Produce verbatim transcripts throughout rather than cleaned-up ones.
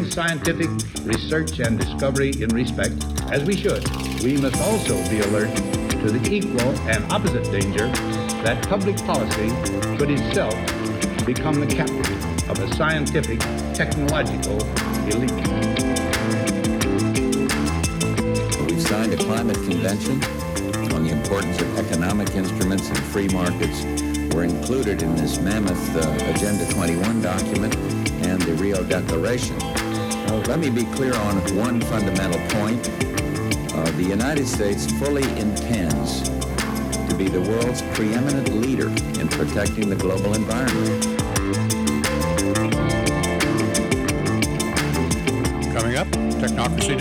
scientific research and discovery in respect, as we should, we must also be alert to the equal and opposite danger that public policy should itself become the captive of a scientific, technological elite. We've signed a climate convention on the importance of economic instruments and free markets. Were included in this mammoth uh, Agenda twenty-one document and the Rio Declaration. Now, let me be clear on one fundamental point. Uh, the United States fully intends to be the world's preeminent leader in protecting the global environment. Coming up, Technocracy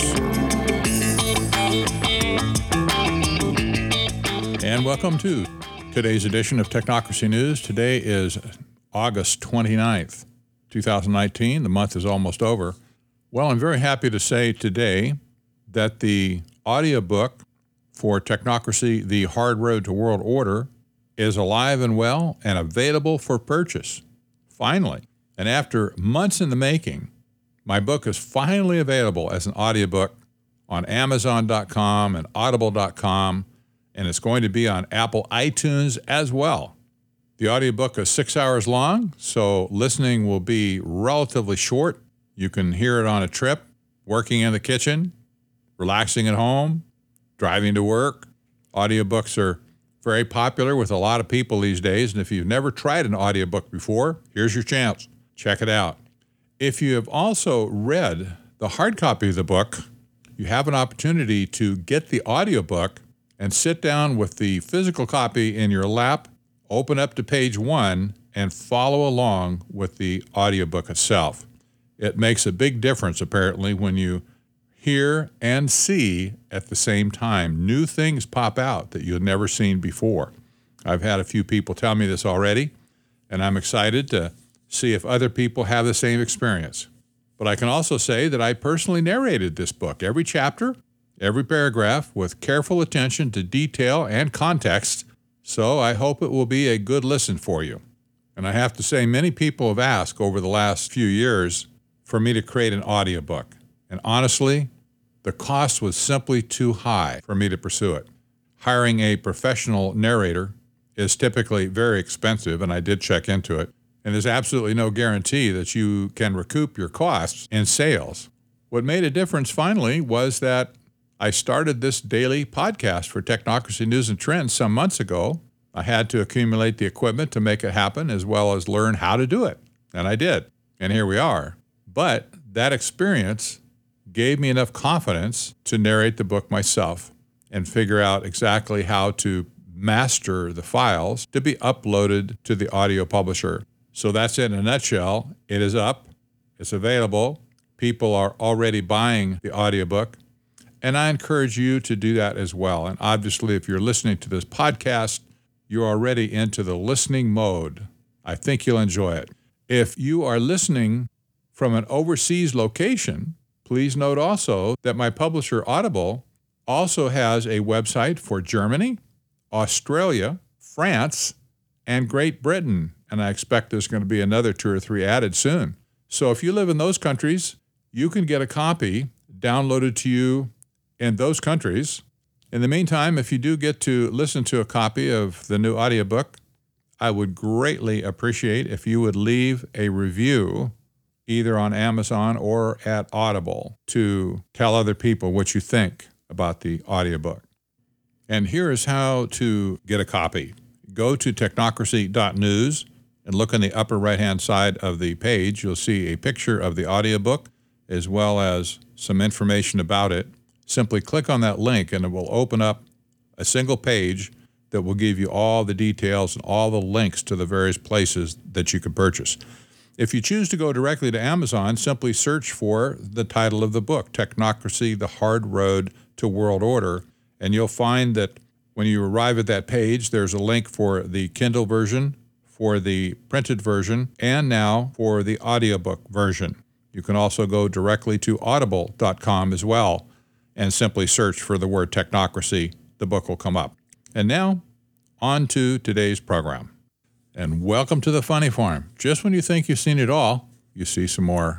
News. And welcome to today's edition of Technocracy News. Today is August twenty-ninth, twenty nineteen. The month is almost over. Well, I'm very happy to say today that the audiobook for Technocracy, The Hard Road to World Order, is alive and well and available for purchase. Finally. And after months in the making, my book is finally available as an audiobook on Amazon dot com and Audible dot com. And it's going to be on Apple iTunes as well. The audiobook is six hours long, so listening will be relatively short. You can hear it on a trip, working in the kitchen, relaxing at home, driving to work. Audiobooks are very popular with a lot of people these days, and if you've never tried an audiobook before, here's your chance. Check it out. If you have also read the hard copy of the book, you have an opportunity to get the audiobook and sit down with the physical copy in your lap, open up to page one, and follow along with the audiobook itself. It makes a big difference, apparently, when you hear and see at the same time. New things pop out that you've never seen before. I've had a few people tell me this already, and I'm excited to see if other people have the same experience. But I can also say that I personally narrated this book, every chapter, every paragraph, with careful attention to detail and context, so I hope it will be a good listen for you. And I have to say, many people have asked over the last few years for me to create an audiobook. And honestly, the cost was simply too high for me to pursue it. Hiring a professional narrator is typically very expensive, and I did check into it. And there's absolutely no guarantee that you can recoup your costs in sales. What made a difference finally was that I started this daily podcast for Technocracy News and Trends some months ago. I had to accumulate the equipment to make it happen, as well as learn how to do it. And I did. And here we are. But that experience gave me enough confidence to narrate the book myself and figure out exactly how to master the files to be uploaded to the audio publisher. So that's it in a nutshell. It is up. It's available. People are already buying the audiobook. And I encourage you to do that as well. And obviously, if you're listening to this podcast, you're already into the listening mode. I think you'll enjoy it. If you are listening from an overseas location, please note also that my publisher, Audible, also has a website for Germany, Australia, France, and Great Britain. And I expect there's going to be another two or three added soon. So if you live in those countries, you can get a copy downloaded to you in those countries. In the meantime, if you do get to listen to a copy of the new audiobook, I would greatly appreciate if you would leave a review either on Amazon or at Audible to tell other people what you think about the audiobook. And here is how to get a copy. Go to technocracy dot news and look on the upper right-hand side of the page. You'll see a picture of the audiobook as well as some information about it. Simply click on that link and it will open up a single page that will give you all the details and all the links to the various places that you can purchase. If you choose to go directly to Amazon, simply search for the title of the book, Technocracy, The Hard Road to World Order, and you'll find that when you arrive at that page, there's a link for the Kindle version, for the printed version, and now for the audiobook version. You can also go directly to audible dot com as well and simply search for the word technocracy. The book will come up. And now, on to today's program. And welcome to the Funny Farm. Just when you think you've seen it all, you see some more.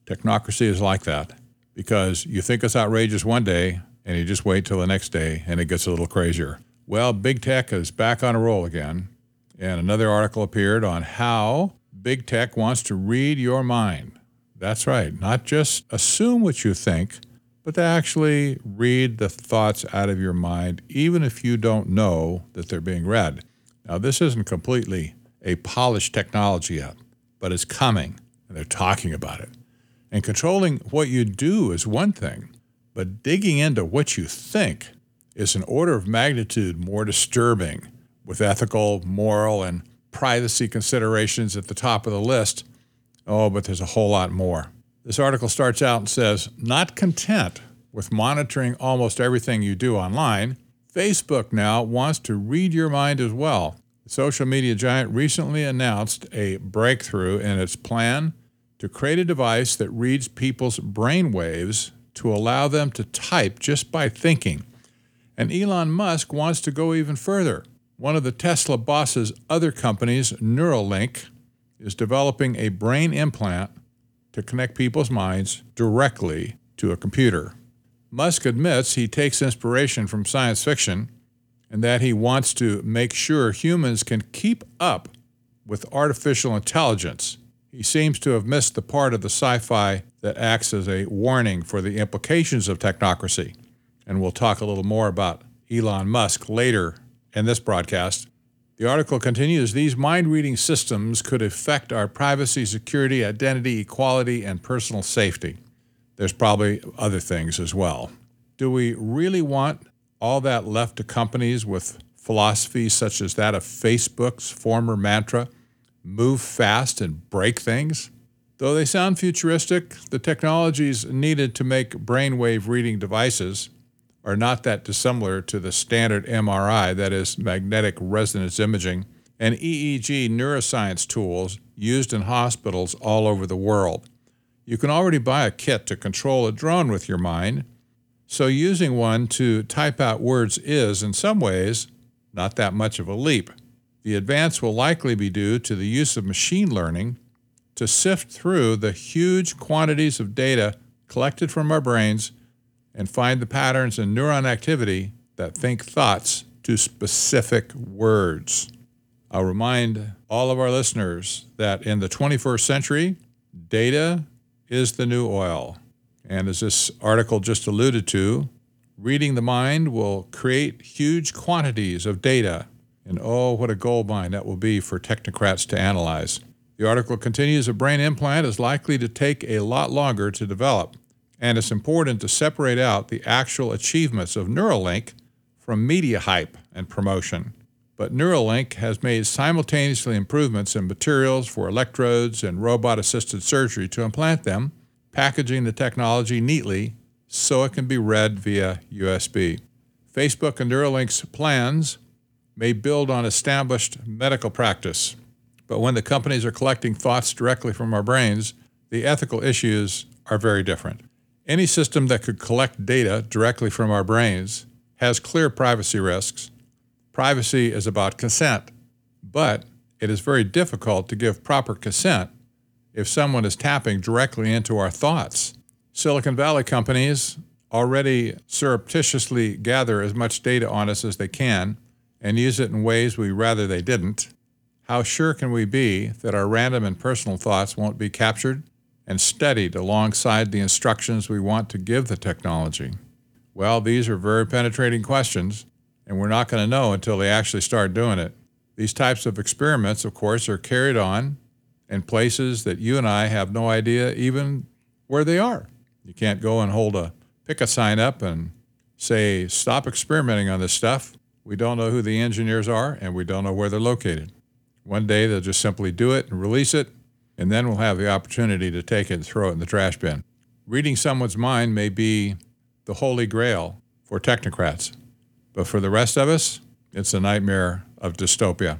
Technocracy is like that because you think it's outrageous one day and you just wait till the next day and it gets a little crazier. Well, big tech is back on a roll again, and another article appeared on how big tech wants to read your mind. That's right, not just assume what you think, but to actually read the thoughts out of your mind, even if you don't know that they're being read. Now, this isn't completely a polished technology yet, but it's coming, and they're talking about it. And controlling what you do is one thing, but digging into what you think is an order of magnitude more disturbing, with ethical, moral, and privacy considerations at the top of the list. Oh, but there's a whole lot more. This article starts out and says, not content with monitoring almost everything you do online, Facebook now wants to read your mind as well. The social media giant recently announced a breakthrough in its plan to create a device that reads people's brain waves to allow them to type just by thinking. And Elon Musk wants to go even further. One of the Tesla boss's other companies, Neuralink, is developing a brain implant to connect people's minds directly to a computer. Musk admits he takes inspiration from science fiction and that he wants to make sure humans can keep up with artificial intelligence. He seems to have missed the part of the sci-fi that acts as a warning for the implications of technocracy. And we'll talk a little more about Elon Musk later in this broadcast. The article continues, these mind-reading systems could affect our privacy, security, identity, equality, and personal safety. There's probably other things as well. Do we really want all that left to companies with philosophies such as that of Facebook's former mantra, move fast and break things? Though they sound futuristic, the technologies needed to make brainwave reading devices are not that dissimilar to the standard M R I, that is, magnetic resonance imaging, and E E G neuroscience tools used in hospitals all over the world. You can already buy a kit to control a drone with your mind, so using one to type out words is, in some ways, not that much of a leap. The advance will likely be due to the use of machine learning to sift through the huge quantities of data collected from our brains and find the patterns in neuron activity that think thoughts to specific words. I'll remind all of our listeners that in the twenty-first century, data is the new oil. And as this article just alluded to, reading the mind will create huge quantities of data. And oh, what a goldmine that will be for technocrats to analyze. The article continues, a brain implant is likely to take a lot longer to develop, and it's important to separate out the actual achievements of Neuralink from media hype and promotion. But Neuralink has made simultaneously improvements in materials for electrodes and robot-assisted surgery to implant them, packaging the technology neatly so it can be read via U S B. Facebook and Neuralink's plans may build on established medical practice, but when the companies are collecting thoughts directly from our brains, the ethical issues are very different. Any system that could collect data directly from our brains has clear privacy risks. Privacy is about consent, but it is very difficult to give proper consent if someone is tapping directly into our thoughts. Silicon Valley companies already surreptitiously gather as much data on us as they can and use it in ways we rather they didn't. How sure can we be that our random and personal thoughts won't be captured and studied alongside the instructions we want to give the technology? Well, these are very penetrating questions, and we're not going to know until they actually start doing it. These types of experiments, of course, are carried on in places that you and I have no idea even where they are. You can't go and hold a picket sign up and say, stop experimenting on this stuff. We don't know who the engineers are, and we don't know where they're located. One day they'll just simply do it and release it, and then we'll have the opportunity to take it and throw it in the trash bin. Reading someone's mind may be the holy grail for technocrats, but for the rest of us, it's a nightmare of dystopia.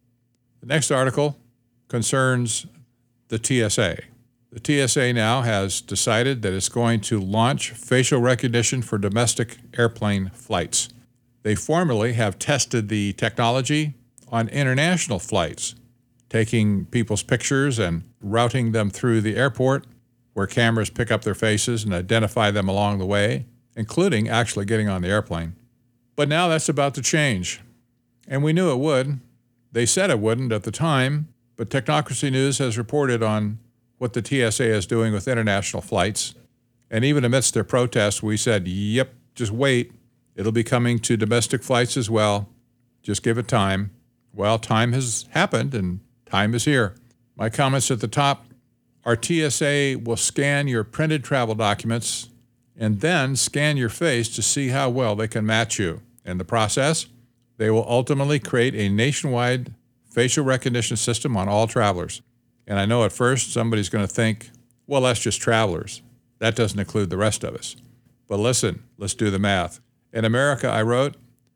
The next article concerns the T S A. The T S A now has decided that it's going to launch facial recognition for domestic airplane flights. They formerly have tested the technology on international flights, taking people's pictures and routing them through the airport where cameras pick up their faces and identify them along the way, including actually getting on the airplane. But now that's about to change. And we knew it would. They said it wouldn't at the time, but Technocracy News has reported on what the T S A is doing with international flights. And even amidst their protests, we said, yep, just wait. It'll be coming to domestic flights as well. Just give it time. Well, time has happened and time is here. My comments at the top are T S A will scan your printed travel documents and then scan your face to see how well they can match you. In the process, they will ultimately create a nationwide facial recognition system on all travelers. And I know at first somebody's going to think, well, that's just travelers. That doesn't include the rest of us. But listen, let's do the math. In America, I wrote,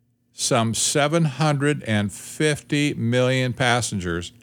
some seven hundred fifty million passengers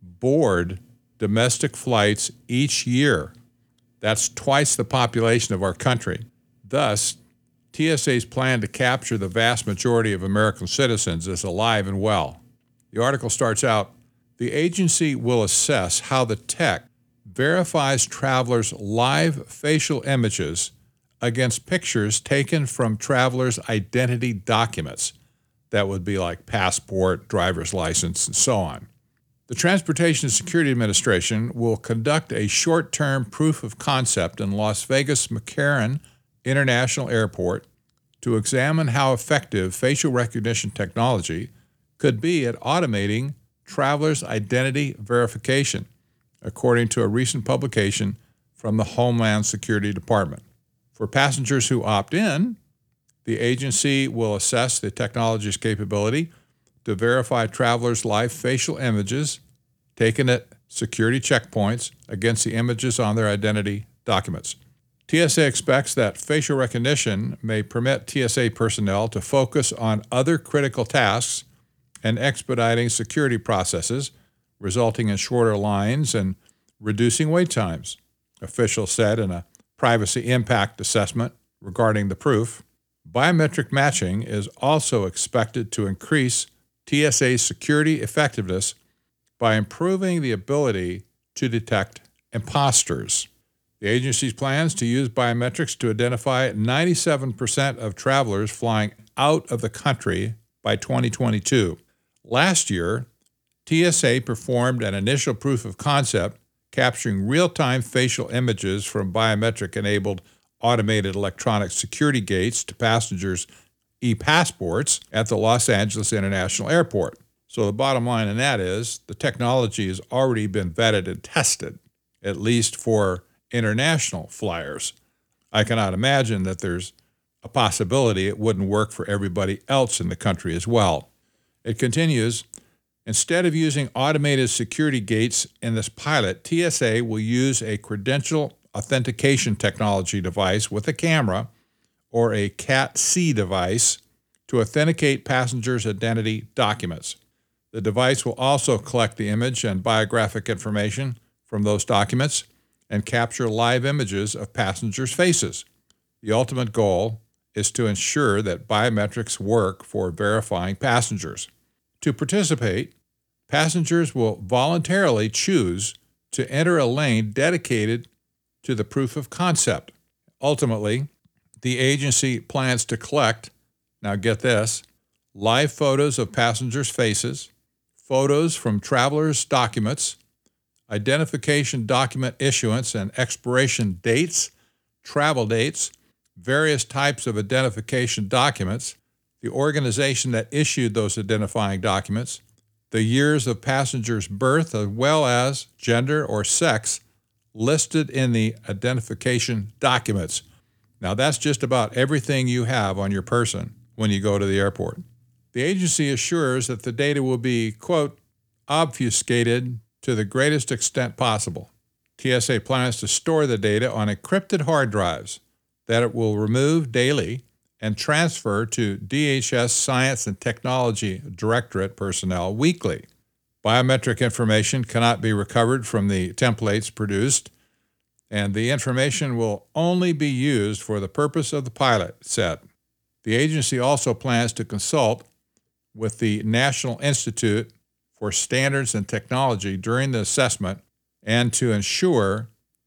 board domestic flights each year. That's twice the population of our country. Thus, T S A's plan to capture the vast majority of American citizens is alive and well. The article starts out, the agency will assess how the tech verifies travelers' live facial images against pictures taken from travelers' identity documents. That would be like passport, driver's license, and so on. The Transportation Security Administration will conduct a short-term proof of concept in Las Vegas McCarran International Airport to examine how effective facial recognition technology could be at automating travelers' identity verification, according to a recent publication from the Homeland Security Department. For passengers who opt in, the agency will assess the technology's capability to verify travelers' live facial images taken at security checkpoints against the images on their identity documents. T S A expects that facial recognition may permit T S A personnel to focus on other critical tasks and expediting security processes, resulting in shorter lines and reducing wait times, officials said in a privacy impact assessment regarding the proof. Biometric matching is also expected to increase T S A's security effectiveness by improving the ability to detect imposters. The agency's plans to use biometrics to identify ninety-seven percent of travelers flying out of the country by twenty twenty-two. Last year, T S A performed an initial proof of concept capturing real-time facial images from biometric-enabled automated electronic security gates to passengers' e-passports at the Los Angeles International Airport. So the bottom line in that is the technology has already been vetted and tested, at least for international flyers. I cannot imagine that there's a possibility it wouldn't work for everybody else in the country as well. It continues, instead of using automated security gates in this pilot, T S A will use a credential authentication technology device with a camera or a cat C device to authenticate passengers' identity documents. The device will also collect the image and biographic information from those documents and capture live images of passengers' faces. The ultimate goal is to ensure that biometrics work for verifying passengers. To participate, passengers will voluntarily choose to enter a lane dedicated to the proof of concept. Ultimately, the agency plans to collect, now get this, live photos of passengers' faces, photos from travelers' documents, identification document issuance and expiration dates, travel dates, various types of identification documents, the organization that issued those identifying documents, the years of passengers' birth, as well as gender or sex listed in the identification documents. Now, that's just about everything you have on your person when you go to the airport. The agency assures that the data will be, quote, obfuscated to the greatest extent possible. T S A plans to store the data on encrypted hard drives that it will remove daily and transfer to D H S Science and Technology Directorate personnel weekly. Biometric information cannot be recovered from the templates produced, and the information will only be used for the purpose of the pilot, said. The agency also plans to consult with the National Institute for Standards and Technology during the assessment and to ensure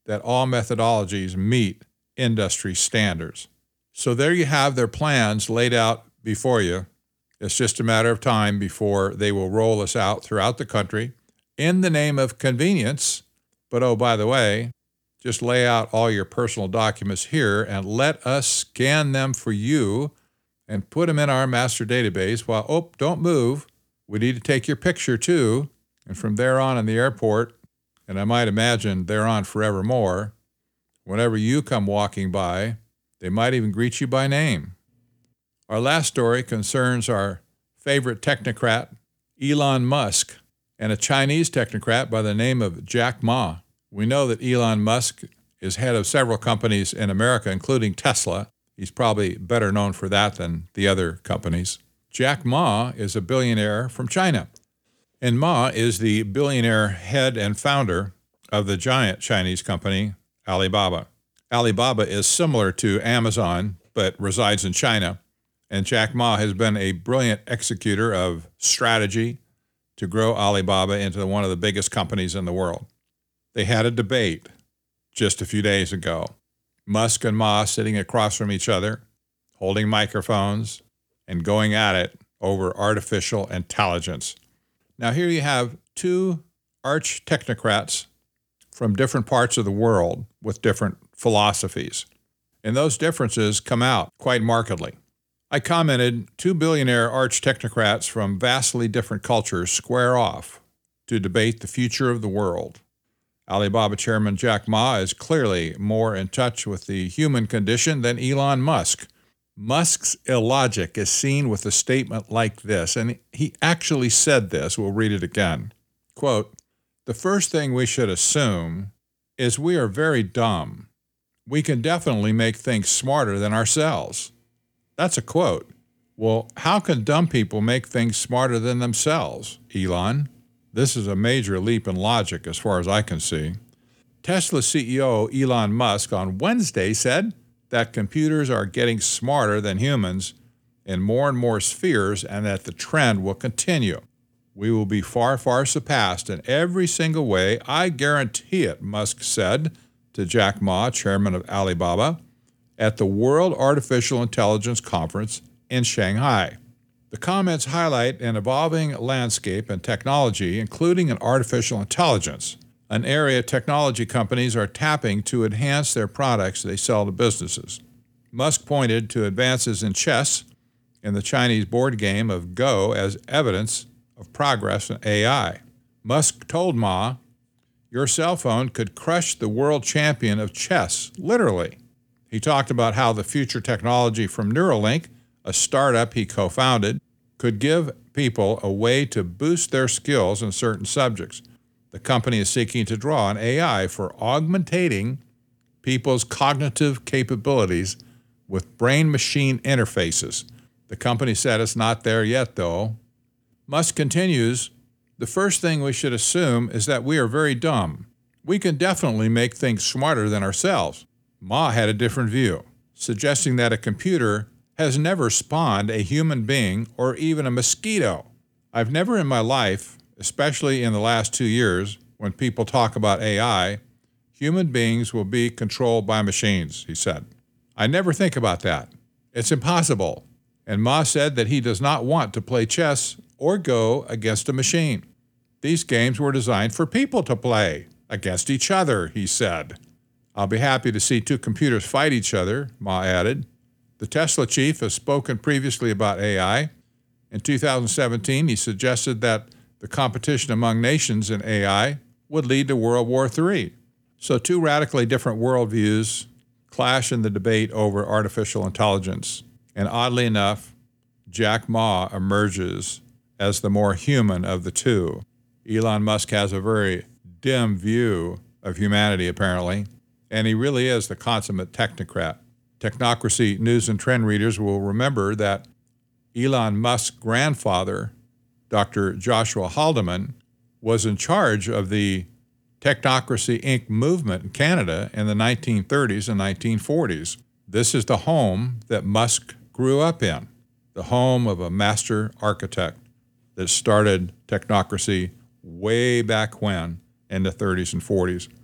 that all methodologies meet industry standards. So there you have their plans laid out before you. It's just a matter of time before they will roll this out throughout the country in the name of convenience. But oh, by the way, just lay out all your personal documents here and let us scan them for you and put them in our master database while, oh, don't move. We need to take your picture too. And from there on in the airport, and I might imagine there on forevermore, whenever you come walking by, they might even greet you by name. Our last story concerns our favorite technocrat, Elon Musk, and a Chinese technocrat by the name of Jack Ma. We know that Elon Musk is head of several companies in America, including Tesla. He's probably better known for that than the other companies. Jack Ma is a billionaire from China, and Ma is the billionaire head and founder of the giant Chinese company, Alibaba. Alibaba is similar to Amazon, but resides in China. And Jack Ma has been a brilliant executor of strategy to grow Alibaba into one of the biggest companies in the world. They had a debate just a few days ago. Musk and Ma sitting across from each other, holding microphones, and going at it over artificial intelligence. Now here you have two arch technocrats from different parts of the world with different philosophies. And those differences come out quite markedly. I commented, two billionaire arch technocrats from vastly different cultures square off to debate the future of the world. Alibaba chairman Jack Ma is clearly more in touch with the human condition than Elon Musk. Musk's illogic is seen with a statement like this, and he actually said this. We'll read it again. Quote, "The first thing we should assume is we are very dumb. We can definitely make things smarter than ourselves." That's a quote. Well, how can dumb people make things smarter than themselves, Elon? This is a major leap in logic as far as I can see. Tesla C E O Elon Musk on Wednesday said that computers are getting smarter than humans in more and more spheres and that the trend will continue. We will be far, far surpassed in every single way. I guarantee it, Musk said to Jack Ma, chairman of Alibaba, at the World Artificial Intelligence Conference in Shanghai. The comments highlight an evolving landscape in technology, including in artificial intelligence, an area technology companies are tapping to enhance their products they sell to businesses. Musk pointed to advances in chess and the Chinese board game of Go as evidence of progress in A I. Musk told Ma, "Your cell phone could crush the world champion of chess, literally." He talked about how the future technology from Neuralink, a startup he co-founded, could give people a way to boost their skills in certain subjects. The company is seeking to draw on A I for augmentating people's cognitive capabilities with brain-machine interfaces. The company said it's not there yet, though. Musk continues, "The first thing we should assume is that we are very dumb. We can definitely make things smarter than ourselves." Ma had a different view, suggesting that a computer has never spawned a human being or even a mosquito. "I've never in my life, especially in the last two years, when people talk about A I, human beings will be controlled by machines," he said. "I never think about that. It's impossible." And Ma said that he does not want to play chess or Go against a machine. "These games were designed for people to play against each other," he said. "I'll be happy to see two computers fight each other," Ma added. The Tesla chief has spoken previously about A I. In two thousand seventeen, he suggested that the competition among nations in A I would lead to World War Three. So two radically different worldviews clash in the debate over artificial intelligence. And oddly enough, Jack Ma emerges as the more human of the two. Elon Musk has a very dim view of humanity, apparently, and he really is the consummate technocrat. Technocracy news and trend readers will remember that Elon Musk's grandfather, Doctor Joshua Haldeman, was in charge of the Technocracy Incorporated movement in Canada in the nineteen thirties and nineteen forties. This is the home that Musk grew up in, the home of a master architect that started technocracy way back when in the thirties and forties.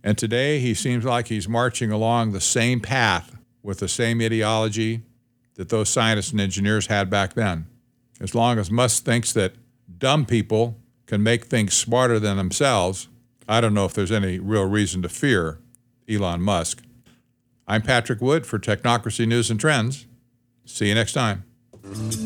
And today he seems like he's marching along the same path with the same ideology that those scientists and engineers had back then. As long as Musk thinks that dumb people can make things smarter than themselves, I don't know if there's any real reason to fear Elon Musk. I'm Patrick Wood for Technocracy News and Trends. See you next time.